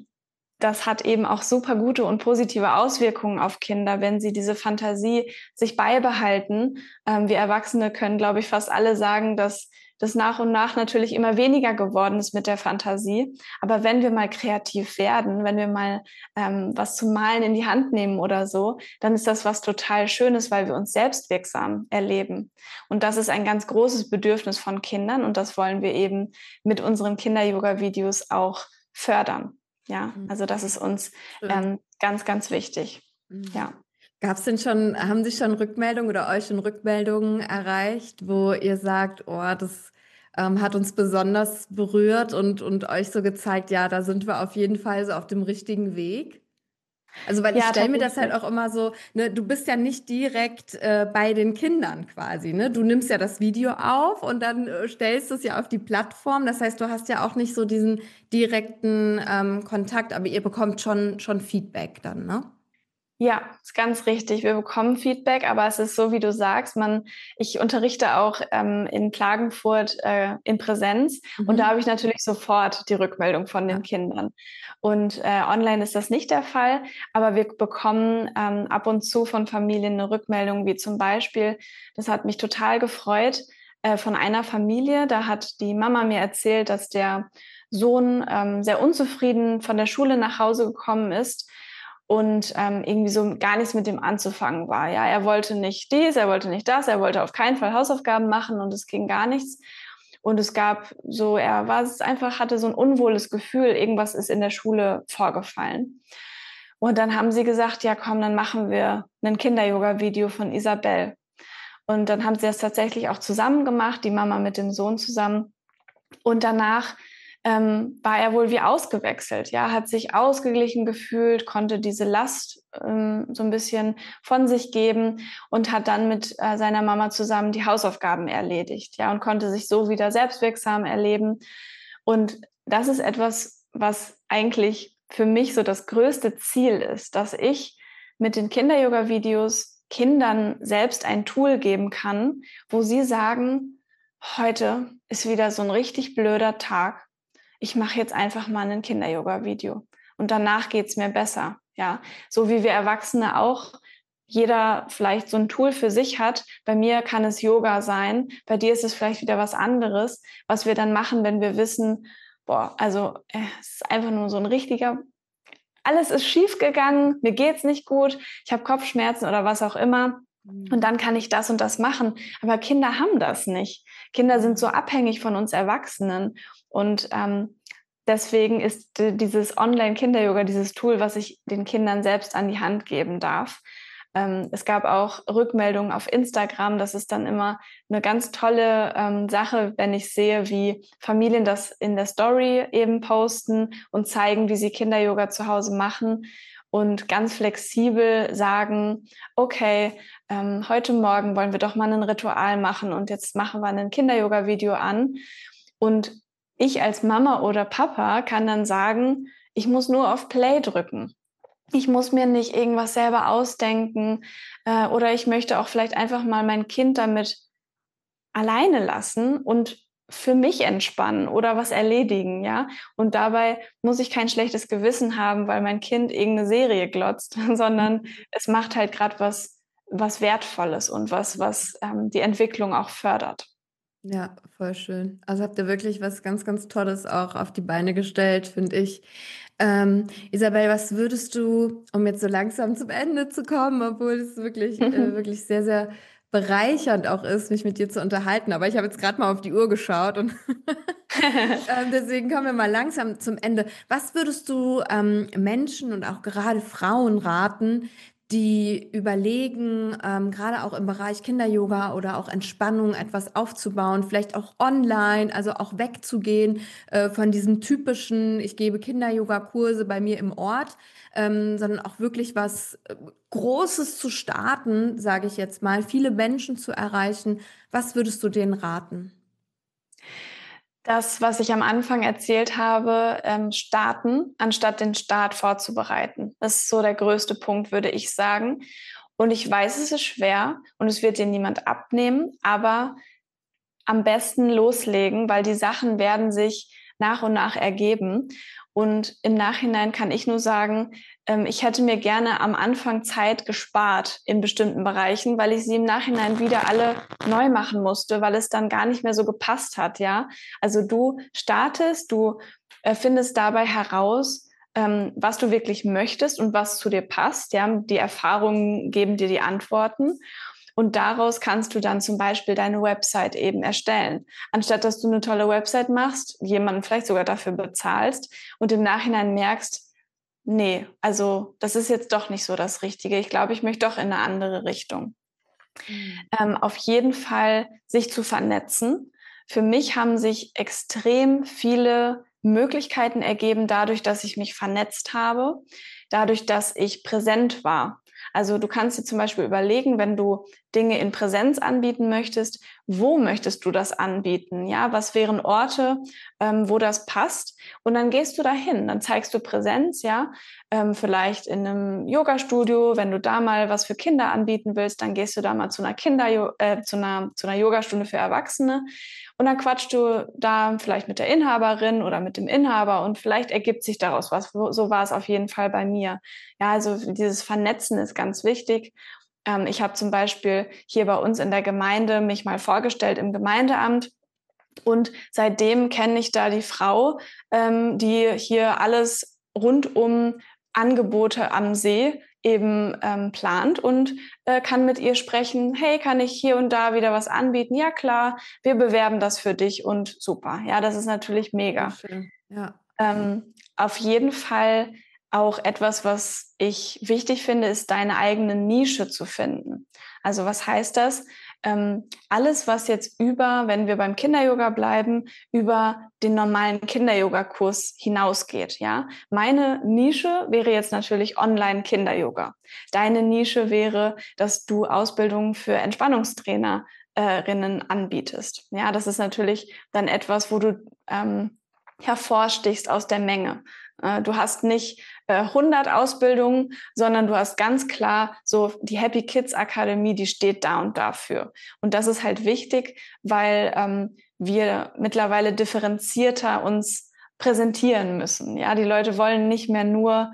B: das hat eben auch super gute und positive Auswirkungen auf Kinder, wenn sie diese Fantasie sich beibehalten. Wir Erwachsene können, glaube ich, fast alle sagen, dass das nach und nach natürlich immer weniger geworden ist mit der Fantasie. Aber wenn wir mal kreativ werden, wenn wir mal was zum Malen in die Hand nehmen oder so, dann ist das was total Schönes, weil wir uns selbstwirksam erleben. Und das ist ein ganz großes Bedürfnis von Kindern und das wollen wir eben mit unseren Kinder-Yoga-Videos auch fördern. Ja, also das ist uns ganz, ganz wichtig. Ja.
A: Gab's denn schon, haben sich schon Rückmeldungen oder euch schon Rückmeldungen erreicht, wo ihr sagt, oh, das hat uns besonders berührt und euch so gezeigt, ja, da sind wir auf jeden Fall so auf dem richtigen Weg? Also, weil ich stelle mir das halt auch immer so, ne, du bist ja nicht direkt bei den Kindern quasi, ne? Du nimmst ja das Video auf und dann stellst du es ja auf die Plattform. Das heißt, du hast ja auch nicht so diesen direkten Kontakt, aber ihr bekommt schon Feedback dann, ne?
B: Ja, ist ganz richtig. Wir bekommen Feedback, aber es ist so, wie du sagst, ich unterrichte auch in Klagenfurt in Präsenz und da habe ich natürlich sofort die Rückmeldung von den Kindern. Und online ist das nicht der Fall, aber wir bekommen ab und zu von Familien eine Rückmeldung, wie zum Beispiel, das hat mich total gefreut, von einer Familie, da hat die Mama mir erzählt, dass der Sohn sehr unzufrieden von der Schule nach Hause gekommen ist und irgendwie so gar nichts mit dem anzufangen war. Ja, er wollte nicht dies, er wollte nicht das, er wollte auf keinen Fall Hausaufgaben machen und es ging gar nichts. Und es gab so, hatte so ein unwohles Gefühl, irgendwas ist in der Schule vorgefallen. Und dann haben sie gesagt, ja komm, dann machen wir ein Kinder-Yoga-Video von Isabel. Und dann haben sie das tatsächlich auch zusammen gemacht, die Mama mit dem Sohn zusammen. Und danach war er wohl wie ausgewechselt, ja, hat sich ausgeglichen gefühlt, konnte diese Last so ein bisschen von sich geben und hat dann mit seiner Mama zusammen die Hausaufgaben erledigt, ja, und konnte sich so wieder selbstwirksam erleben. Und das ist etwas, was eigentlich für mich so das größte Ziel ist, dass ich mit den Kinder-Yoga-Videos Kindern selbst ein Tool geben kann, wo sie sagen, heute ist wieder so ein richtig blöder Tag. Ich mache jetzt einfach mal ein Kinder-Yoga-Video und danach geht's mir besser. Ja, so wie wir Erwachsene auch jeder vielleicht so ein Tool für sich hat. Bei mir kann es Yoga sein, bei dir ist es vielleicht wieder was anderes, was wir dann machen, wenn wir wissen, es ist einfach nur so ein richtiger, alles ist schief gegangen, mir geht's nicht gut, ich habe Kopfschmerzen oder was auch immer. Und dann kann ich das und das machen. Aber Kinder haben das nicht. Kinder sind so abhängig von uns Erwachsenen. Und deswegen ist dieses Online-Kinder-Yoga dieses Tool, was ich den Kindern selbst an die Hand geben darf. Es gab auch Rückmeldungen auf Instagram. Das ist dann immer eine ganz tolle Sache, wenn ich sehe, wie Familien das in der Story eben posten und zeigen, wie sie Kinder-Yoga zu Hause machen. Und ganz flexibel sagen, okay, heute Morgen wollen wir doch mal ein Ritual machen und jetzt machen wir ein Kinder-Yoga-Video an. Und ich als Mama oder Papa kann dann sagen, ich muss nur auf Play drücken. Ich muss mir nicht irgendwas selber ausdenken oder ich möchte auch vielleicht einfach mal mein Kind damit alleine lassen und für mich entspannen oder was erledigen, ja. Und dabei muss ich kein schlechtes Gewissen haben, weil mein Kind irgendeine Serie glotzt, sondern es macht halt gerade was Wertvolles und was die Entwicklung auch fördert.
A: Ja, voll schön. Also habt ihr wirklich was ganz, ganz Tolles auch auf die Beine gestellt, finde ich. Isabel, was würdest du, um jetzt so langsam zum Ende zu kommen, obwohl es wirklich, wirklich sehr, sehr bereichernd auch ist, mich mit dir zu unterhalten. Aber ich habe jetzt gerade mal auf die Uhr geschaut und Deswegen kommen wir mal langsam zum Ende. Was würdest du Menschen und auch gerade Frauen raten, die überlegen, gerade auch im Bereich Kinder-Yoga oder auch Entspannung etwas aufzubauen, vielleicht auch online, also auch wegzugehen von diesem typischen, ich gebe Kinder-Yoga-Kurse bei mir im Ort, sondern auch wirklich was Großes zu starten, sage ich jetzt mal, viele Menschen zu erreichen. Was würdest du denen raten?
B: Das, was ich am Anfang erzählt habe, starten, anstatt den Start vorzubereiten. Das ist so der größte Punkt, würde ich sagen. Und ich weiß, es ist schwer und es wird dir niemand abnehmen, aber am besten loslegen, weil die Sachen werden sich nach und nach ergeben. Und im Nachhinein kann ich nur sagen, ich hätte mir gerne am Anfang Zeit gespart in bestimmten Bereichen, weil ich sie im Nachhinein wieder alle neu machen musste, weil es dann gar nicht mehr so gepasst hat, ja. Also du startest, du findest dabei heraus, was du wirklich möchtest und was zu dir passt, ja. Die Erfahrungen geben dir die Antworten. Und daraus kannst du dann zum Beispiel deine Website eben erstellen. Anstatt dass du eine tolle Website machst, jemanden vielleicht sogar dafür bezahlst und im Nachhinein merkst, nee, also das ist jetzt doch nicht so das Richtige. Ich glaube, ich möchte doch in eine andere Richtung.
A: Mhm.
B: Auf jeden Fall sich zu vernetzen. Für mich haben sich extrem viele Möglichkeiten ergeben, dadurch, dass ich mich vernetzt habe, dadurch, dass ich präsent war. Also du kannst dir zum Beispiel überlegen, wenn du Dinge in Präsenz anbieten möchtest, wo möchtest du das anbieten? Ja, was wären Orte, wo das passt? Und dann gehst du dahin, dann zeigst du Präsenz, ja, vielleicht in einem Yoga-Studio, wenn du da mal was für Kinder anbieten willst, dann gehst du da mal zu einer zu einer Yogastunde für Erwachsene und dann quatschst du da vielleicht mit der Inhaberin oder mit dem Inhaber und vielleicht ergibt sich daraus was. So war es auf jeden Fall bei mir. Ja, also dieses Vernetzen ist ganz wichtig. Ich habe zum Beispiel hier bei uns in der Gemeinde mich mal vorgestellt im Gemeindeamt. Und seitdem kenne ich da die Frau, die hier alles rund um Angebote am See eben plant und kann mit ihr sprechen, hey, kann ich hier und da wieder was anbieten? Ja, klar, wir bewerben das für dich und super. Ja, das ist natürlich
A: Sehr
B: mega.
A: schön. Ja.
B: Auf jeden Fall auch etwas, was ich wichtig finde, ist deine eigene Nische zu finden. Also was heißt das? Alles, was jetzt wenn wir beim Kinder-Yoga bleiben, über den normalen Kinder-Yoga-Kurs hinausgeht. Ja? Meine Nische wäre jetzt natürlich Online-Kinder-Yoga. Deine Nische wäre, dass du Ausbildungen für Entspannungstrainerinnen anbietest. Ja, das ist natürlich dann etwas, wo du hervorstichst aus der Menge. Du hast nicht 100 Ausbildungen, sondern du hast ganz klar so die Happy Kids Akademie, die steht da und dafür. Und das ist halt wichtig, weil wir mittlerweile differenzierter uns präsentieren müssen. Ja, die Leute wollen nicht mehr nur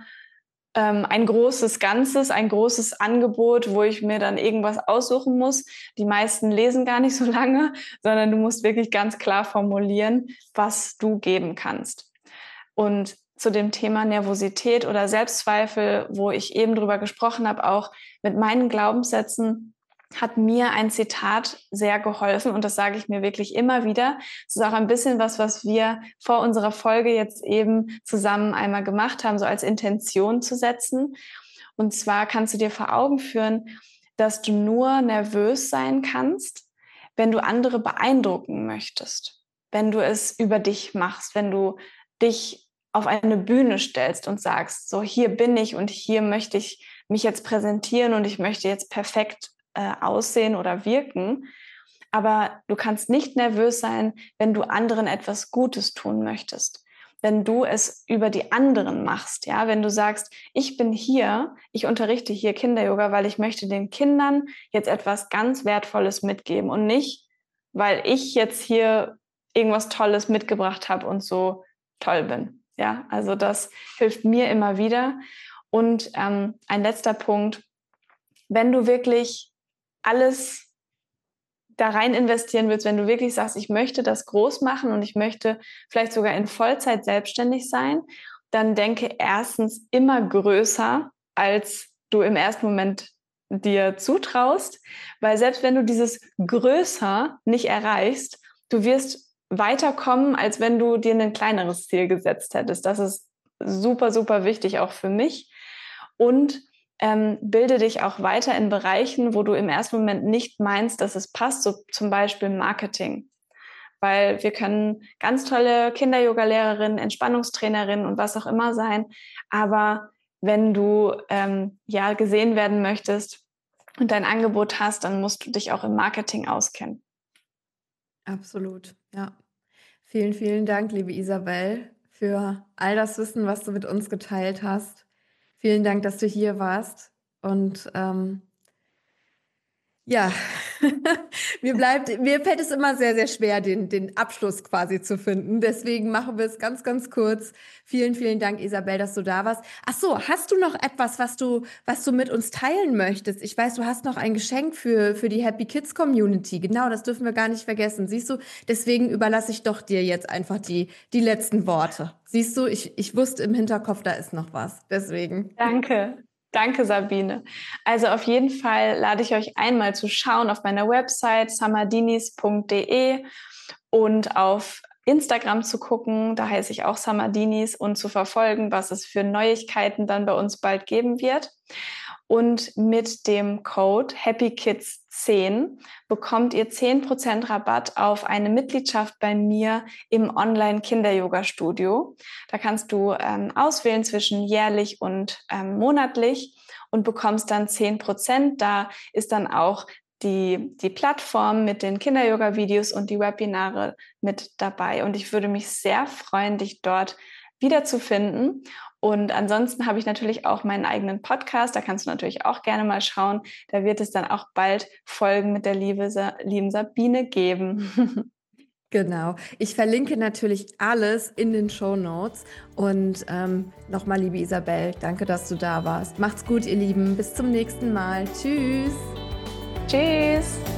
B: ein großes Ganzes, ein großes Angebot, wo ich mir dann irgendwas aussuchen muss. Die meisten lesen gar nicht so lange, sondern du musst wirklich ganz klar formulieren, was du geben kannst. Und zu dem Thema Nervosität oder Selbstzweifel, wo ich eben drüber gesprochen habe, auch mit meinen Glaubenssätzen, hat mir ein Zitat sehr geholfen und das sage ich mir wirklich immer wieder. Es ist auch ein bisschen was wir vor unserer Folge jetzt eben zusammen einmal gemacht haben, so als Intention zu setzen. Und zwar kannst du dir vor Augen führen, dass du nur nervös sein kannst, wenn du andere beeindrucken möchtest, wenn du es über dich machst, wenn du dich auf eine Bühne stellst und sagst, so hier bin ich und hier möchte ich mich jetzt präsentieren und ich möchte jetzt perfekt aussehen oder wirken. Aber du kannst nicht nervös sein, wenn du anderen etwas Gutes tun möchtest. Wenn du es über die anderen machst, ja, wenn du sagst, ich bin hier, ich unterrichte hier Kinder-Yoga, weil ich möchte den Kindern jetzt etwas ganz Wertvolles mitgeben und nicht, weil ich jetzt hier irgendwas Tolles mitgebracht habe und so toll bin. Ja, also das hilft mir immer wieder. Und ein letzter Punkt, wenn du wirklich alles da rein investieren willst, wenn du wirklich sagst, ich möchte das groß machen und ich möchte vielleicht sogar in Vollzeit selbstständig sein, dann denke erstens immer größer, als du im ersten Moment dir zutraust, weil selbst wenn du dieses größer nicht erreichst, du wirst weiterkommen, als wenn du dir ein kleineres Ziel gesetzt hättest. Das ist super, super wichtig auch für mich. Und bilde dich auch weiter in Bereichen, wo du im ersten Moment nicht meinst, dass es passt, so zum Beispiel Marketing. Weil wir können ganz tolle Kinder-Yoga-Lehrerinnen, Entspannungstrainerinnen und was auch immer sein. Aber wenn du gesehen werden möchtest und dein Angebot hast, dann musst du dich auch im Marketing auskennen.
A: Absolut, ja. Vielen, vielen Dank, liebe Isabel, für all das Wissen, was du mit uns geteilt hast. Vielen Dank, dass du hier warst. Und ja, mir fällt es immer sehr, sehr schwer, den Abschluss quasi zu finden. Deswegen machen wir es ganz, ganz kurz. Vielen, vielen Dank, Isabel, dass du da warst. Ach so, hast du noch etwas, was du mit uns teilen möchtest? Ich weiß, du hast noch ein Geschenk für die Happy Kids Community. Genau, das dürfen wir gar nicht vergessen. Siehst du, deswegen überlasse ich doch dir jetzt einfach die letzten Worte. Siehst du, ich wusste im Hinterkopf, da ist noch was. Deswegen.
B: Danke. Danke, Sabine. Also auf jeden Fall lade ich euch ein, mal zu schauen auf meiner Website samardinis.de und auf Instagram zu gucken, da heiße ich auch Samardinis, und zu verfolgen, was es für Neuigkeiten dann bei uns bald geben wird. Und mit dem Code HappyKids10 bekommt ihr 10% Rabatt auf eine Mitgliedschaft bei mir im Online-Kinder-Yoga-Studio. Da kannst du auswählen zwischen jährlich und monatlich und bekommst dann 10%. Da ist dann auch die Plattform mit den Kinder-Yoga-Videos und die Webinare mit dabei. Und ich würde mich sehr freuen, dich dort wiederzufinden. Und ansonsten habe ich natürlich auch meinen eigenen Podcast, da kannst du natürlich auch gerne mal schauen. Da wird es dann auch bald Folgen mit der lieben Sabine geben.
A: Genau. Ich verlinke natürlich alles in den Shownotes. Und nochmal, liebe Isabel, danke, dass du da warst. Macht's gut, ihr Lieben. Bis zum nächsten Mal. Tschüss.
B: Tschüss.